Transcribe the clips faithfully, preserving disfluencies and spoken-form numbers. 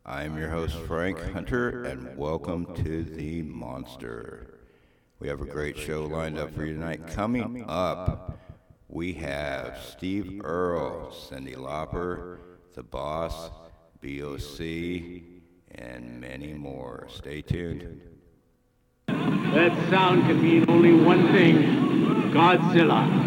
I'm your host, Frank Hunter, and welcome to The Monster. We have a great show lined up for you tonight. Coming up, we have Steve Earle, Cyndi Lauper, The Boss, B O C, and many more. Stay tuned. That sound can mean only one thing: Godzilla.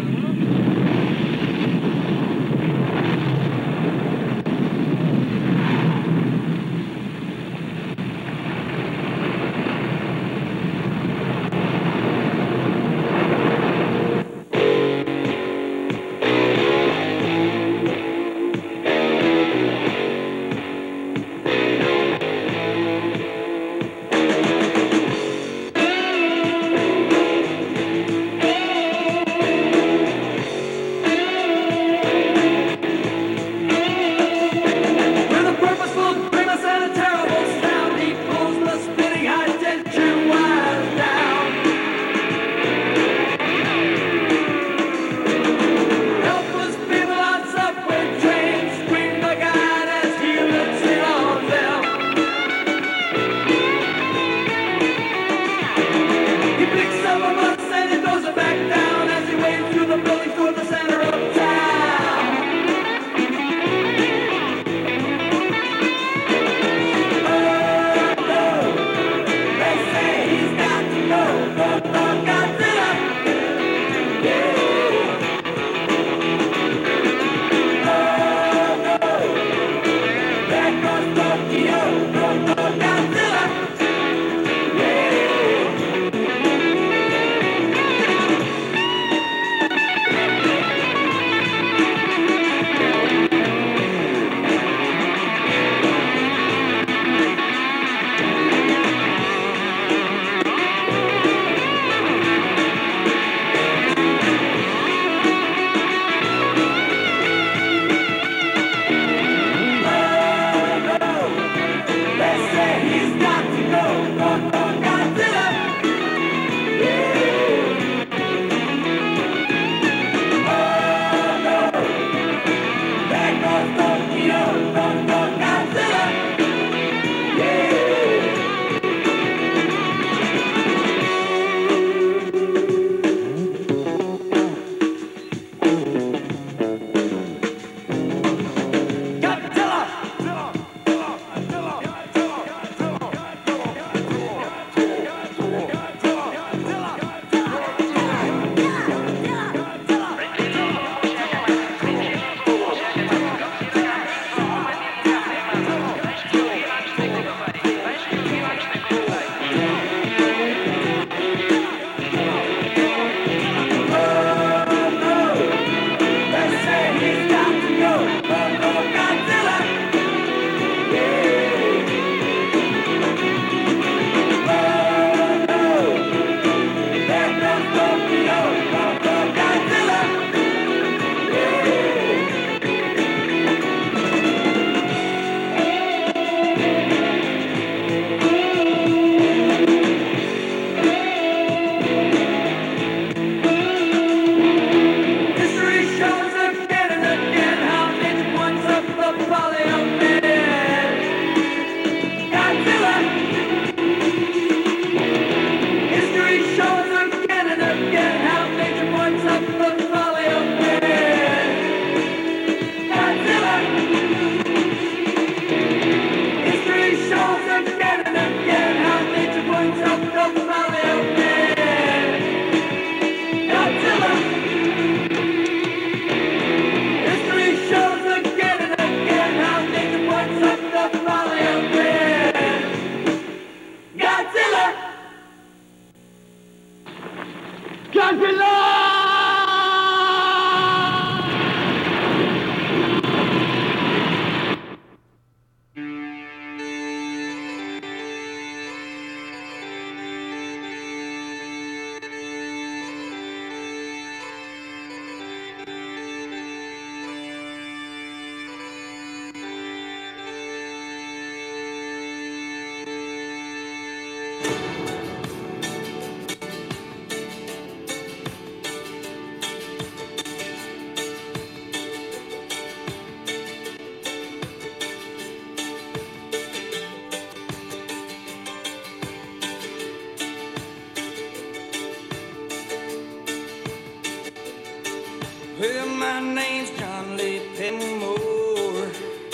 my name's John Lee Petmore.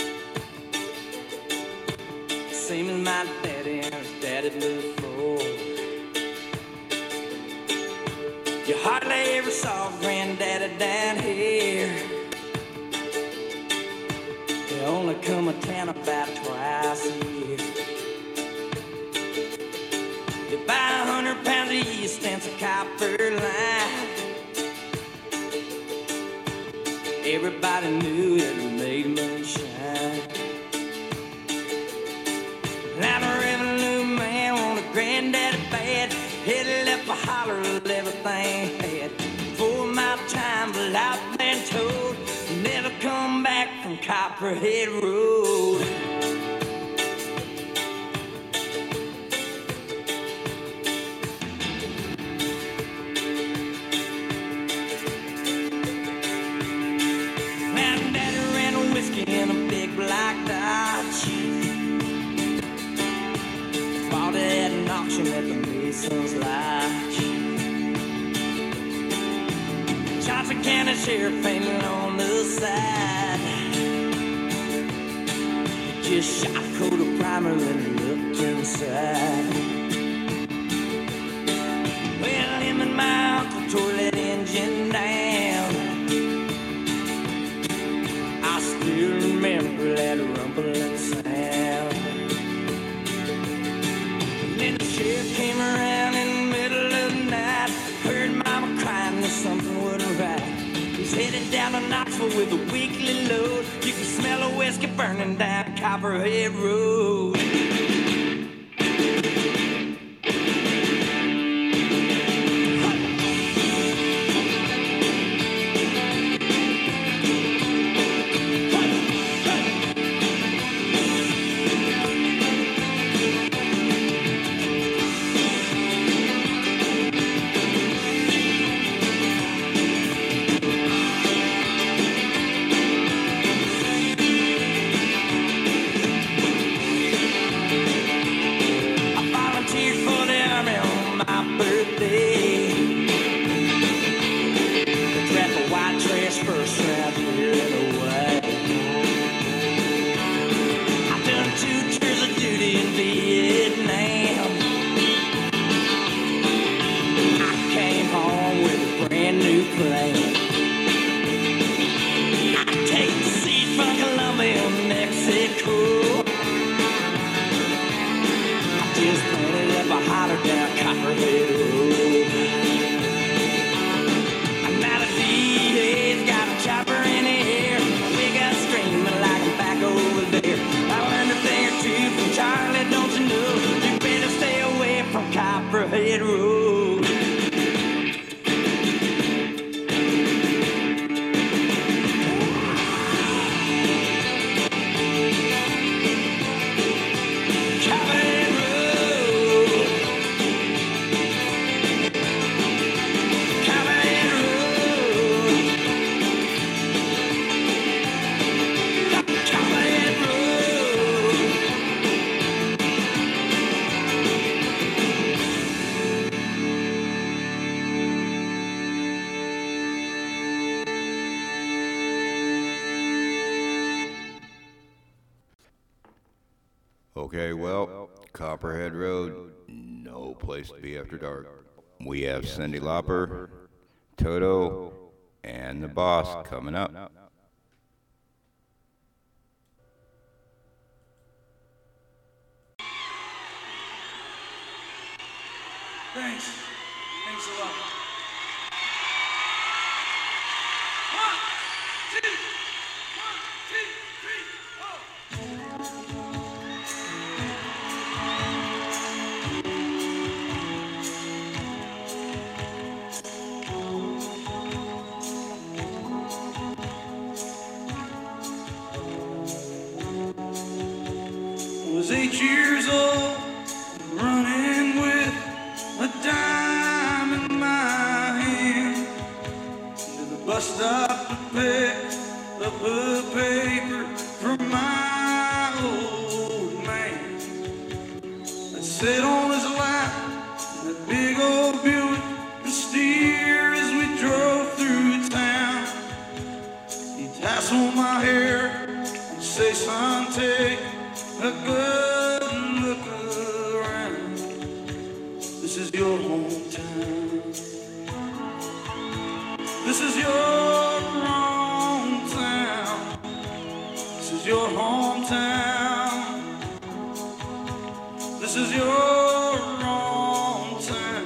Same as my daddy and his daddy before. You hardly ever saw Granddaddy down here. They only come to town about twice a year. You buy a hundred pounds of yeast and some copper line. Everybody knew that it made moonshine. Now the revenue man wanted Granddaddy bad. He left a holler of everything he had. For my time, but I've been told never come back from Copperhead Road. Now Daddy ran a whiskey in a big black Dodge. Bought it at an auction at the Mason's Lodge. Johnson County Sheriff painted on the side. Just shot a coat of primer and looked inside. Well, him and my uncle tore that engine down. I still remember that rumbling sound. And then the sheriff came around in the middle of the night. Heard Mama crying that something wasn't right. He's headed down to Knoxville with a weekly load. You can smell a whiskey burning down Copperhead Road. Copperhead Road. Copperhead Road. Copperhead Road. Copperhead Road. Okay, well, Copperhead Road, no place to be after dark. We have Cyndi Lauper, Toto, and the Boss coming up. Thanks. Thanks a lot. One, two, one, two, three, four. I was eight years old, running with a dime in my hand to the bus stop to pick up a paper from my old man. I'd sit on his lap in that big old Buick and steer as we drove through town. say, son, take a good look around. This is your hometown. This is your hometown. This is your hometown. This is your hometown.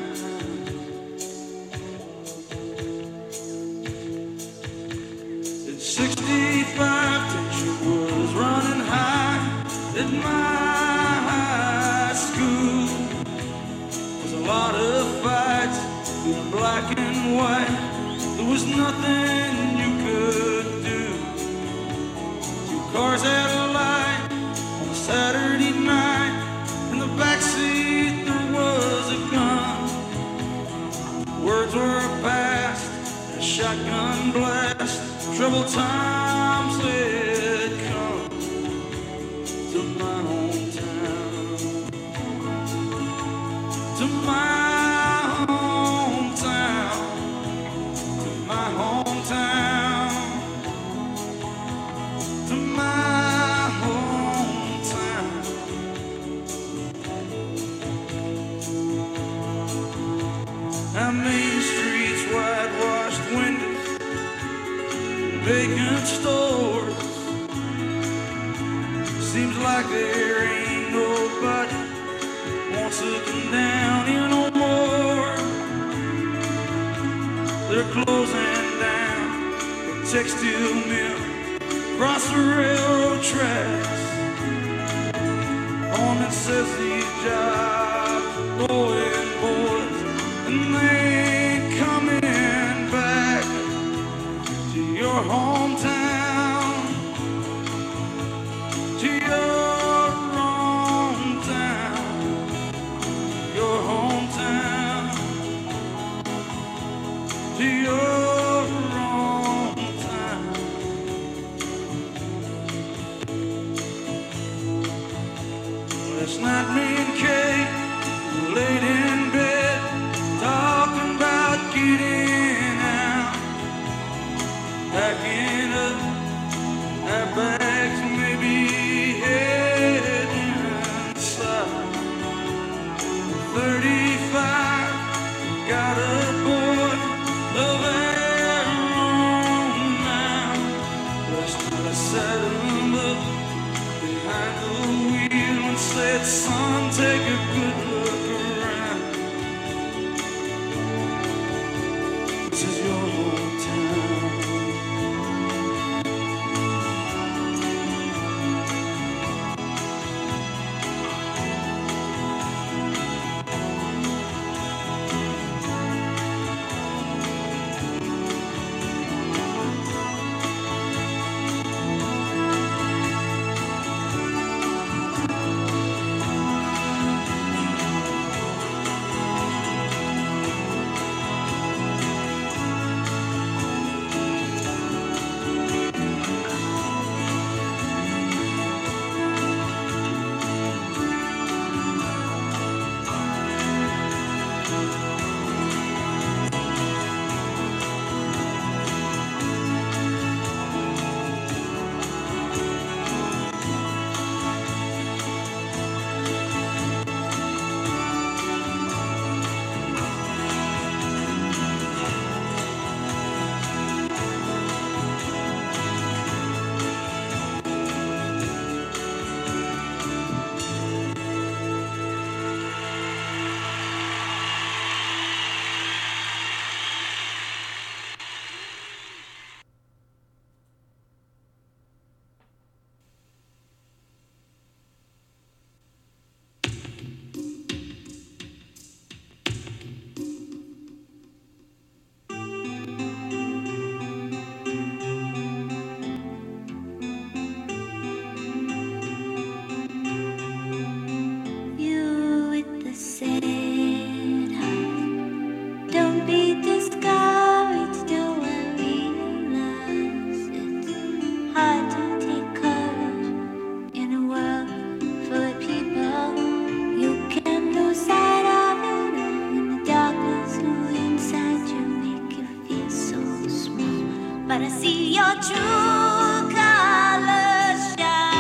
In sixty-five, tension was running high at my high school. Was a lot of fights in black and white. There was nothing you could do. Two cars had a light on a Saturday night. In the backseat there was a gun. Words were passed, a shotgun blast. Troubled times had come to my hometown. To my hometown. To my hometown. To my hometown. Our main streets, whitewashed windows, vacant stores. Seems like there ain't nobody wants to come down here no more. They're closing down the textile mill across the railroad tracks. On it says these jobs are going, boys, and they ain't coming back to your hometown, to your hometown, your hometown, to your hometown. Last night me and Kate laid in bed talking about getting out, packing up our bags, maybe heading inside. thirty-five, got a boy of our own now. Last night I sat him up behind the wheel and said, son, take a good look around. This is your hometown. but I see your true colors shine.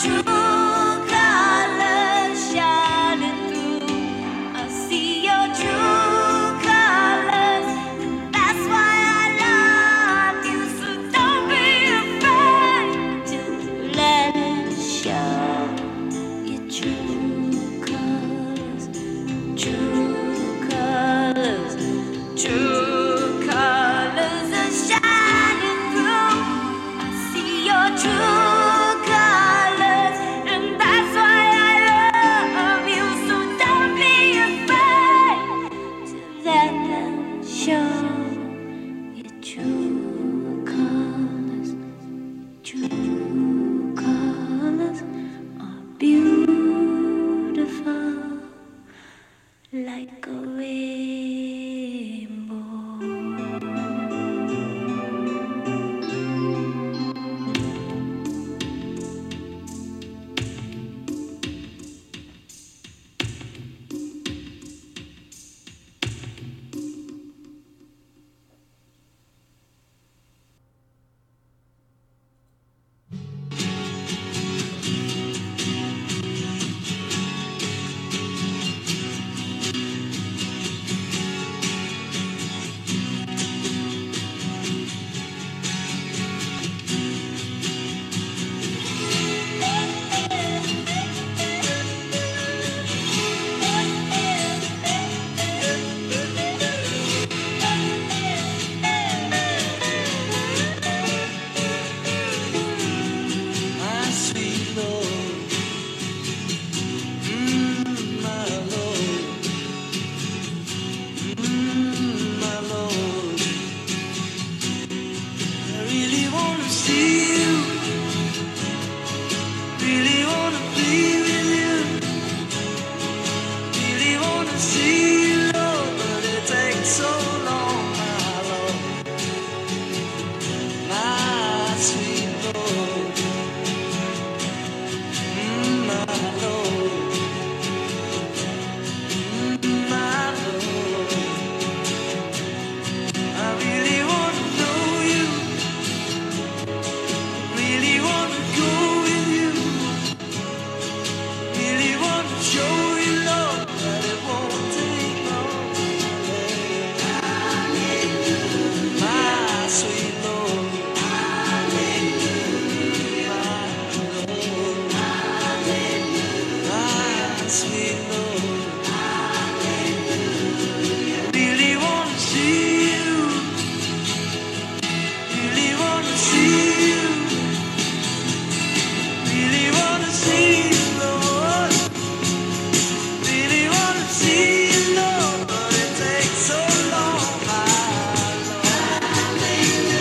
Thank you.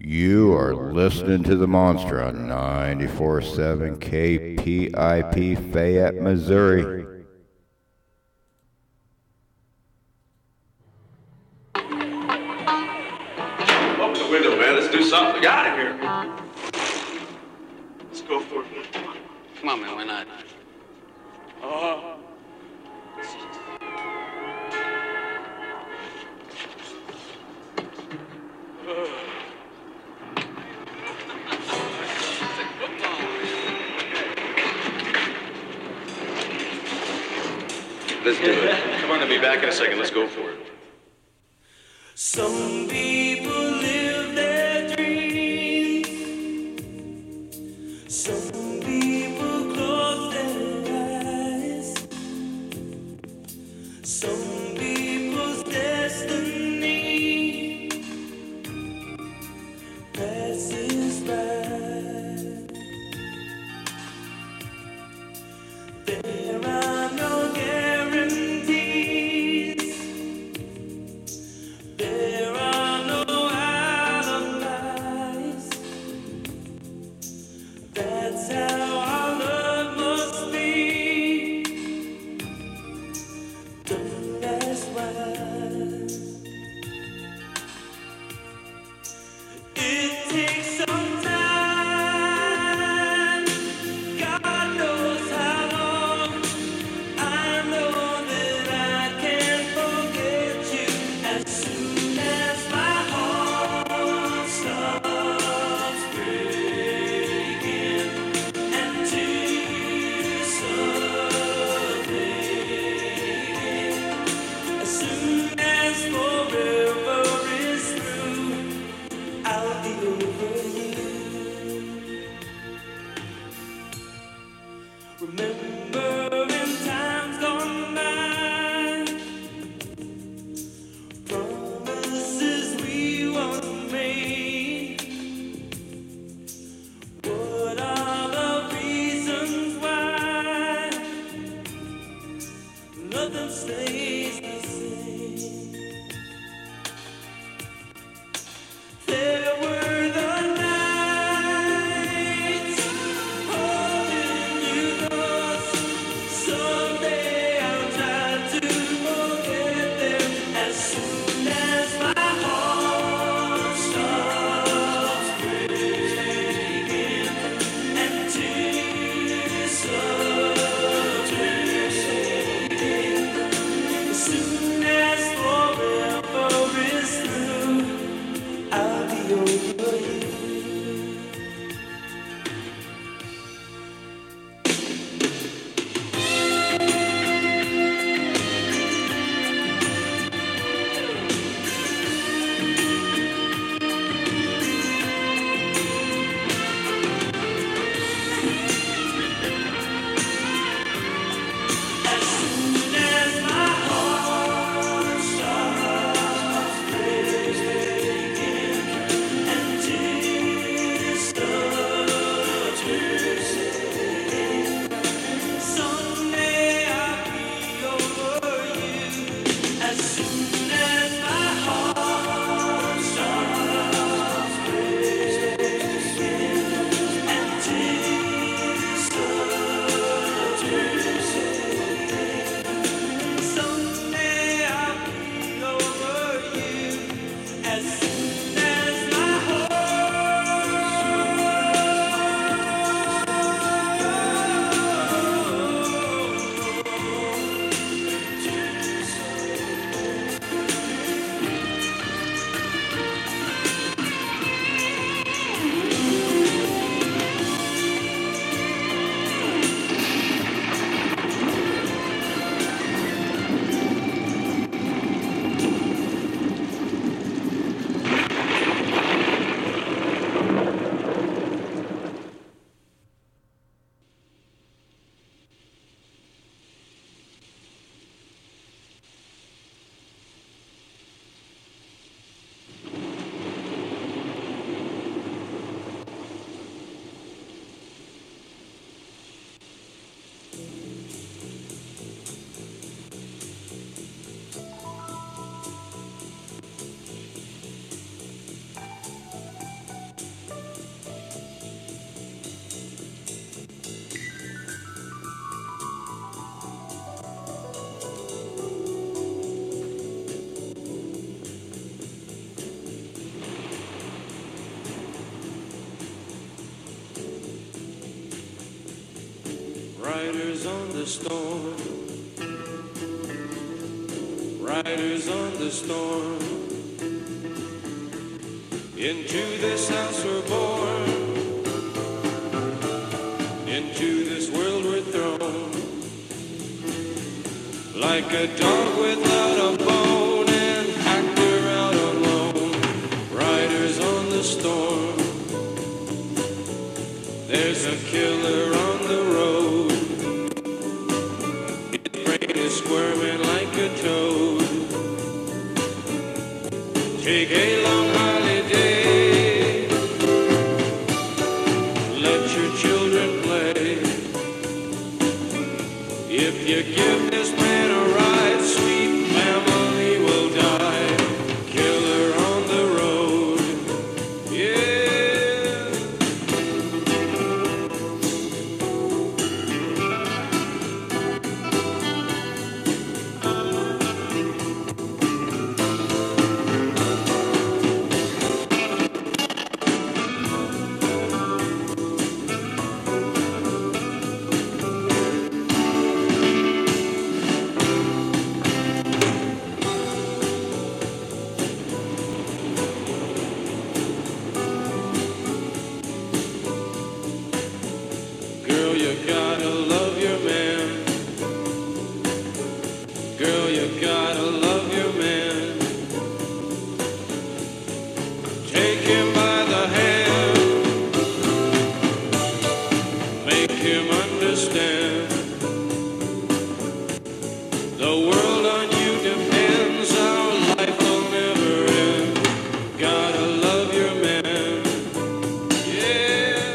You are listening to The Monster on ninety-four point seven K P I P Fayette, Missouri. Open the window, man. Let's do something. Get out of here. Let's go for it. Come on, man. Why not? Uh, Let's do it. Come on, I'll be back in a second. Let's go for it. Some people live their dreams. Some people close their eyes. Some people's destiny passes by. There are no guarantees. There are no alibis. That's how our love must be. Don't ask why. It takes some time. God knows how long. I know that I can't forget you as soon as my heart stops breaking and tears are fading. As soon as forever is through, I'll be over you. Remember in times gone by, promises we once made. What are the reasons why nothing stays the same? There were the Riders on the storm, riders on the storm. Into this house we're born, into this world we're thrown. Like a dog without a bone, an actor out alone. Riders on the storm, there's a killer on the road. His brain is squirming like a toad. Take a long holiday, let your children play. If you give this man a ride, sweet family will die. Killer on the road, yeah. Girl, you gotta love your man. Girl, you gotta love your man. Take him by the hand, make him understand. The world on you depends, our life will never end. Gotta love your man, yeah.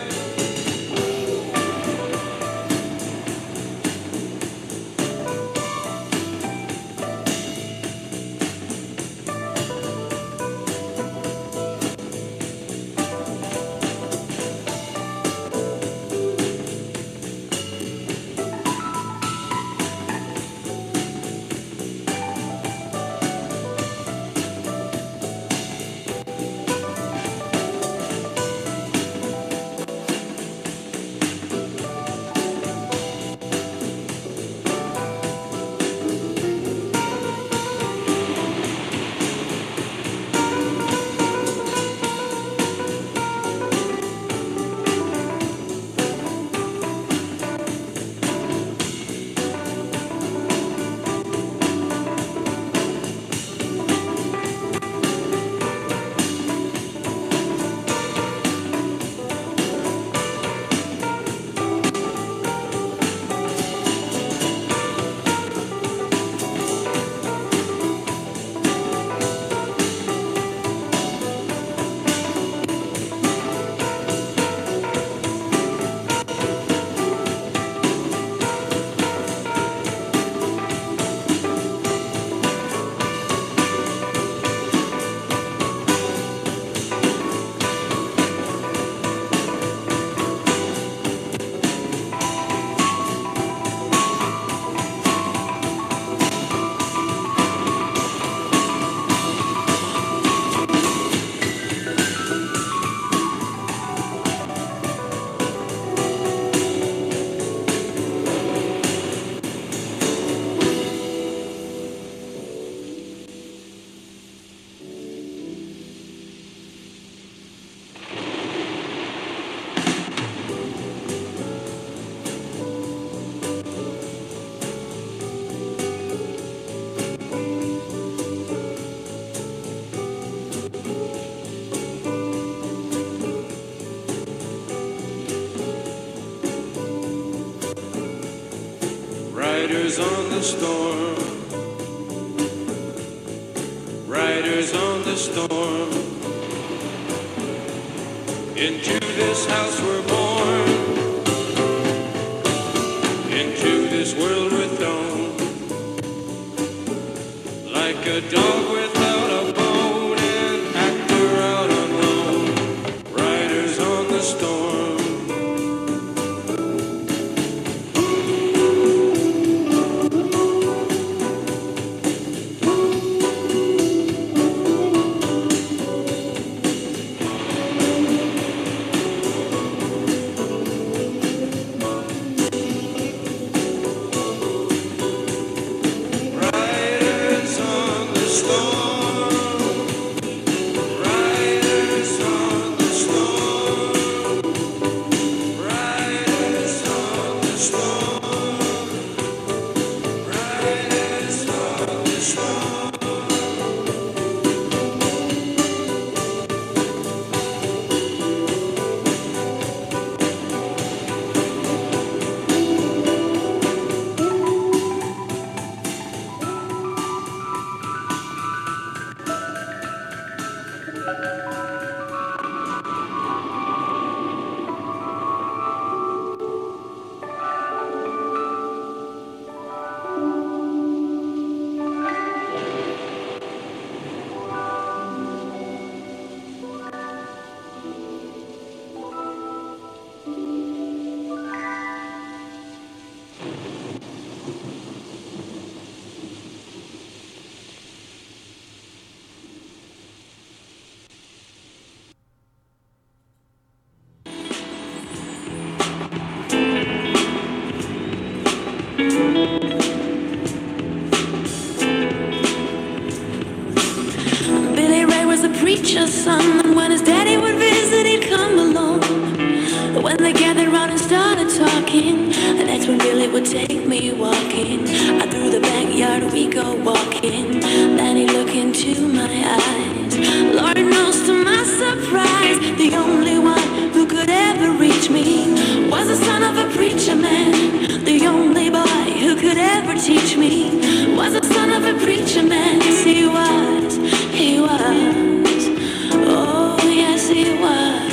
Riders on the storm, riders on the storm. Into this house we're born, into this world we're thrown. Like a dog without a bone, an actor out on loan. Riders on the storm. only one who could ever reach me was the son of a preacher man. The only boy who could ever teach me was the son of a preacher man. Yes, he was, he was. Oh, yes, he was.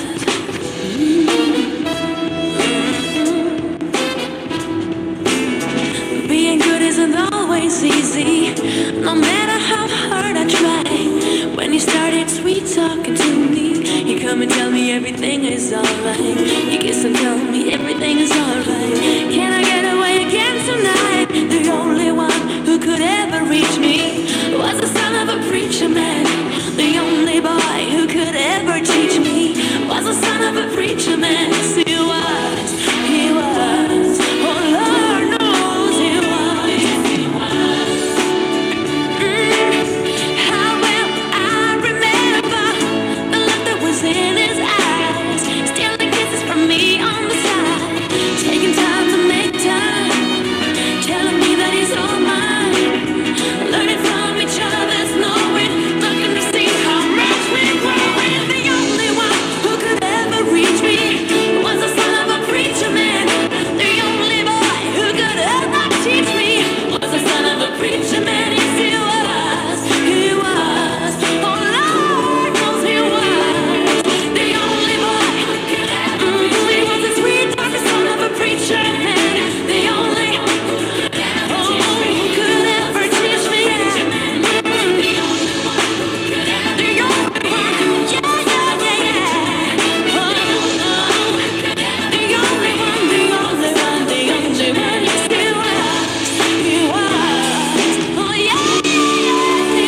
Mm-hmm. Being good isn't always easy, no matter how hard I try. When you started sweet talking to me, you come and tell me everything is alright. You kiss and tell me everything is alright. Can I get away again tonight? The only one who could ever reach me was the son of a preacher man. The only boy who could ever teach me was the son of a preacher man. Yes, he was, he was. Oh, Lord knows he was. Mm, how well I remember the look that was in his eyes, stealing kisses from me on the side, taking time to make time, telling me that he's all mine, learning from each other's knowing, looking to see how much we're growing. The only one who could ever reach me was the son of a preacher man. The only boy who could ever teach me was the son of a preacher man. Yes, he was, he was. Oh, Lord knows he was. The only boy who could ever reach me was the sweet dark son of a preacher man. The only oh, who could ever teach me. The only one who could ever. The only one. Yeah, yeah, yeah, yeah. Oh, oh. The only one, the only one, the only one. Yes, he was. He was. Oh, yeah, yes, he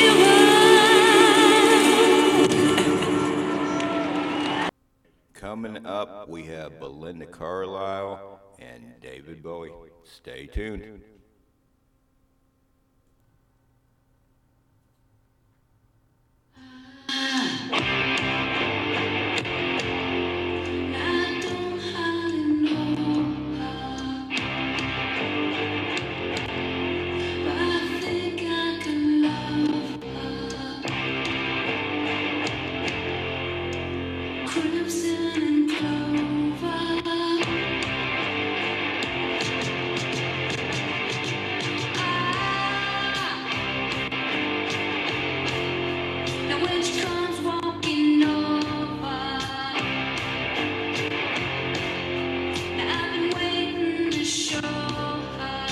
was. Coming up, we have Belinda Carlisle and David Bowie. Stay tuned. I don't hardly know her, but I think I can love her. Crimson and clover. Now when she comes walking over, now I've been waiting to show her.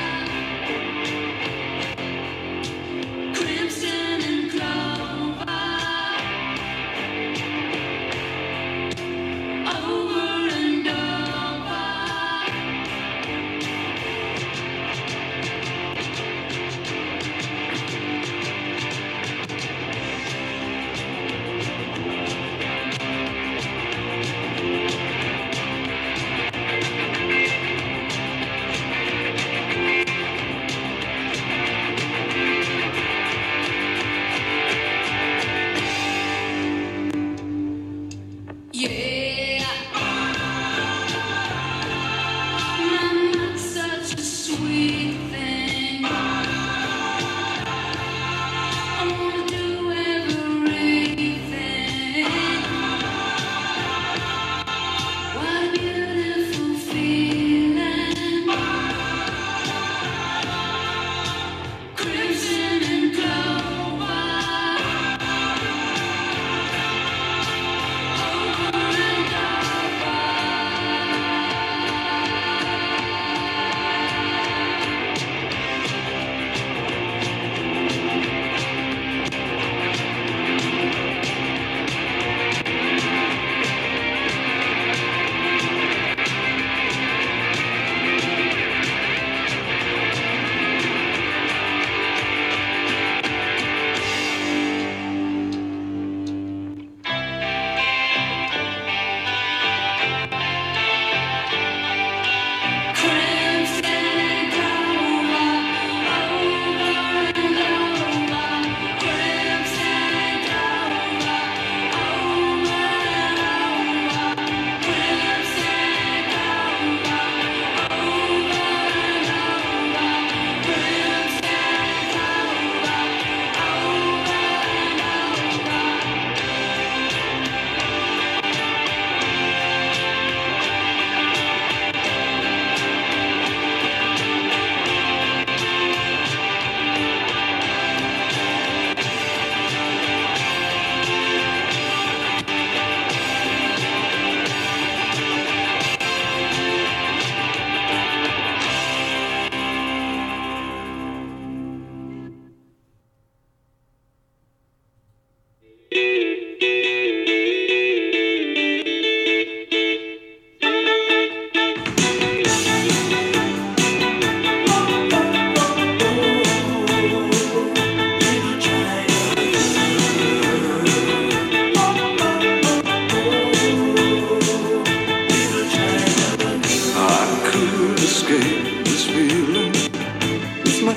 Crimson and clover, over and over. Yeah, Mama's such a sweet thing. I wanna do everything. What a beautiful feeling. Crimson and clover, over and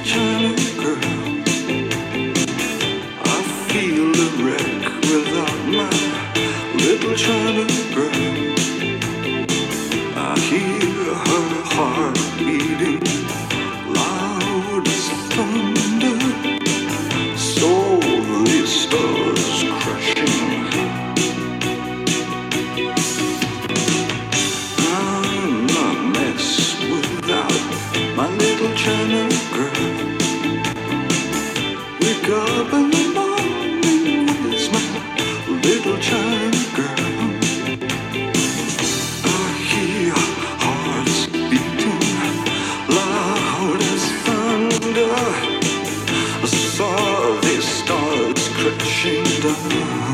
China girl. I feel a wreck without my little China girl. I hear her heart beating loud as thunder. Slowly stars crashing. I'm a mess without my little China girl. Wake up in the morning, where's my little China girl? I hear hearts beating loud as thunder. I saw these stars crashing down.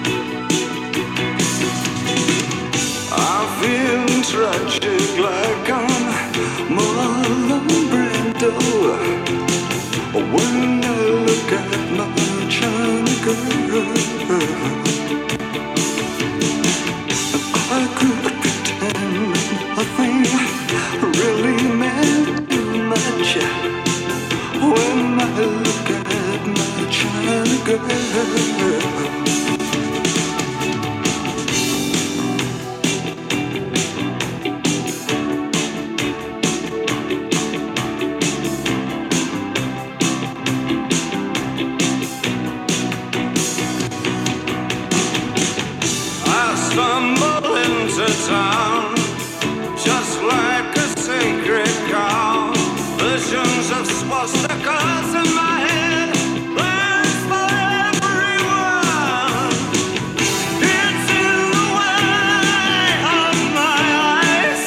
I feel tragic like I'm Marlon Brando when I look at my China girl. I could pretend nothing really meant much when I look at my China girl. Stumble into town just like a sacred cow. Visions of swastikas in my head, plans for everyone. It's in the way of my eyes.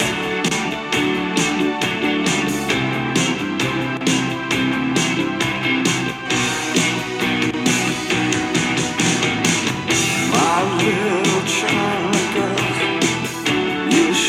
My little China girl, you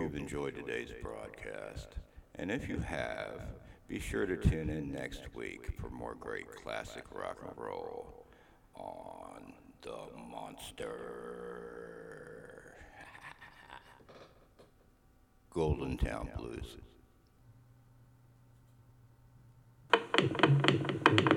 you've enjoyed today's broadcast. And if you have, be sure to tune in next week for more great classic rock and roll on The Monster. Golden Town Blues.